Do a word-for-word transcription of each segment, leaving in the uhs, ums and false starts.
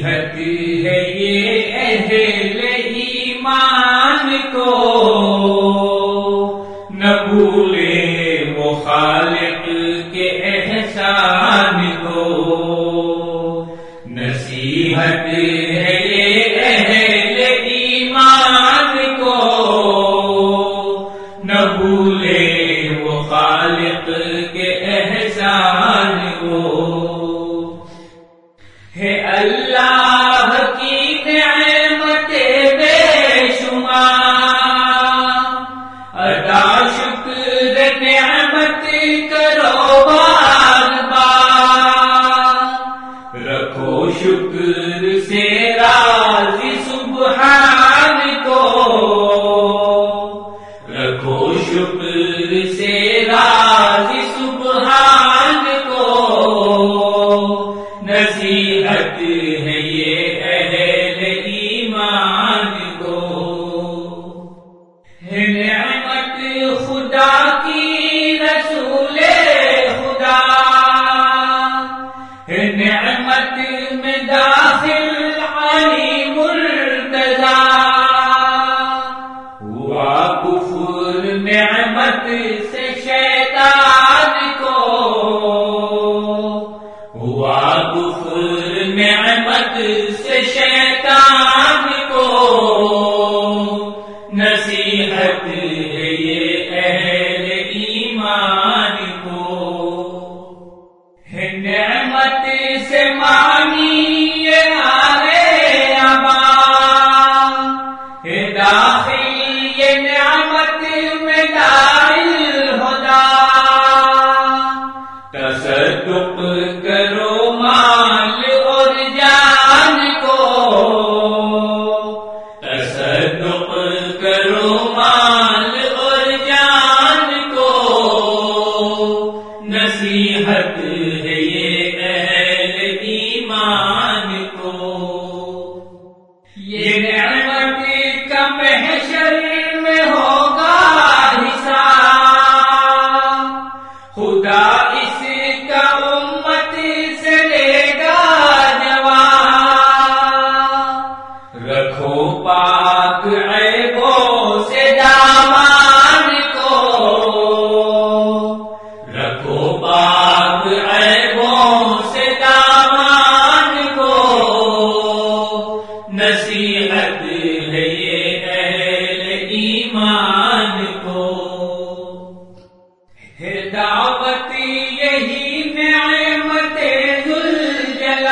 نصیحت ہے یہ اہل ایمان کو، نہ بھولے وہ خالق کے احسان کو۔ نصیحت ہے یہ اہل ایمان کو، نہ بھولے وہ خالق کے احسان کو۔ ہے اللہ کی نعمت بے شمار، ادا شکر نعمت کرو بار بار، رکھو شکر سے راضی سبحان کو، رکھو شکر سے راضی سبحان کو۔ نصیحت ہے یہ اہل ایمان کو، ہے نعمت خدا کی رسول خدا، ہے نعمت میں داخل علی مرتضی۔ ہوا کفر نعمت سے شیطان کو، ہوا کفر نعمت سے شیطان کو۔ نصیحت ہے یہ اہل ایمان کو، ہے نعمت سے مانی یہ آلے ابا، ہے داخل یہ نعمت میں دائل ہدا۔ تصدق کرو مال اور جان کو، تصدق کرو مال اور جان کو۔ نصیحت ہے یہ اہل ایمان کو، یہ نعمت کا محشر میں ہوگا حساب، خدا اس کا امت سے لے گا جواب۔ رکھو پاک عیبوں سے دامان کو، رکھو پاک عیبوں سے دامان کو۔ نصیحت ہے یہ اہل ایمان کو، ہے دعوت یہی نعمت ذوالجلال،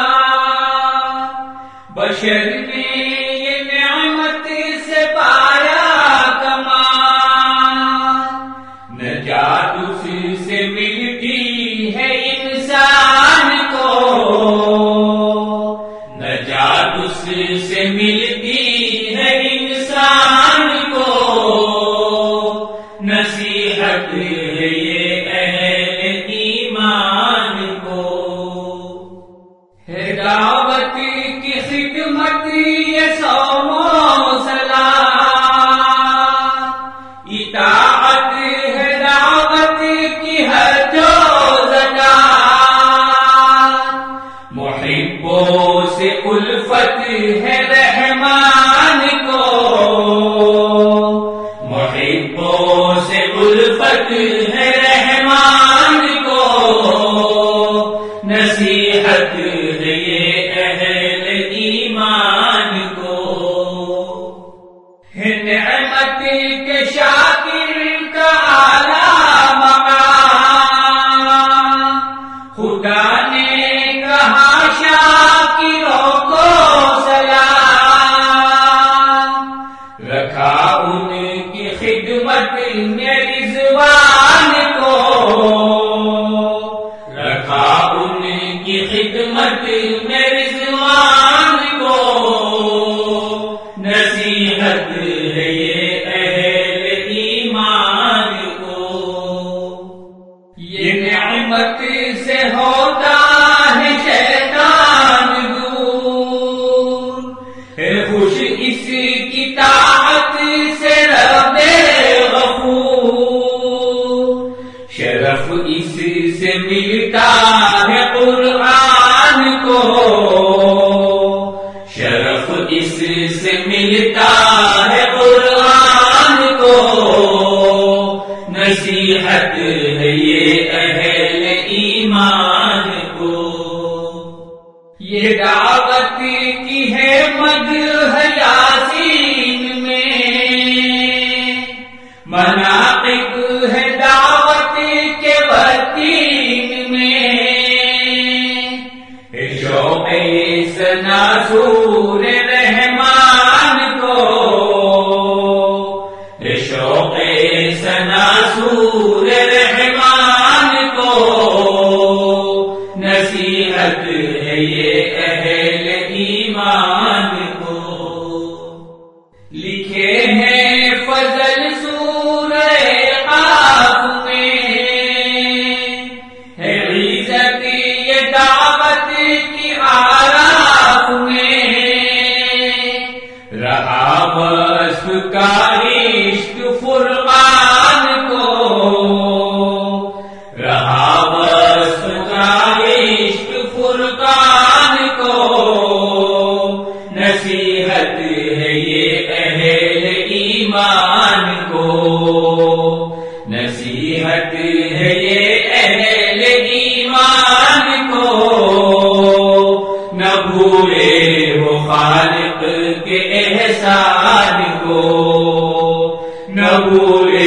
بشر نے یہ نعمت سے پایا کمال۔ نجات اس سے ملتی ہے انسان کو، نجات اس سے ملتی ہے انسان کو۔ نصیحت ہے یہ اہل ایمان کو، ہے دعوت کی خدمت یہ صوم و صلاۃ، اطاعت ہے دعوت کی حج و زکات۔ محبوں سے الفت ہے رحمان کو، محبوں سے الفت ہے رحمان کو۔ نصیحت ہے یہ اہل ایمان کو، ہے نعمت کے شاکر کا اعلیٰ مقام۔ خدا نے کہا شاکروں کو سلام، رکھا ان کی خدمت میں رضوان کو، رکھا ان کی خدمت میں رضوان کو۔ نصیحت ہے یہ اہل ایمان کو، یہ نعمت سے ہوتا ہے شیطان دور، ہے خوش اس کی طاعت سے رب غفور۔ شرف اس سے ملتا ہے قرآن کو، ایمان کو. یہ دعوت کی ہے مدح یاسین میں، مناقب ہے دعوت کے وطین میں. شوق ثنا سور رحمان کو، شوق ثنا سور رحمان کو، نصیحت ہے یہ اہل ایمان کو. لکھے ہیں فضل سورہ قاف میں، ہے عزت یہ دعوت کی آراف میں. رہا وصف کا عشق فرقان کو، رہا وصف کا عشق فرقان کو، نصیحت ہے یہ اہل ایمان کو، نصیحت ہے یہ اہل ایمان کو. نہ بھولے وہ خالق کے احسان کو، نہ بھولے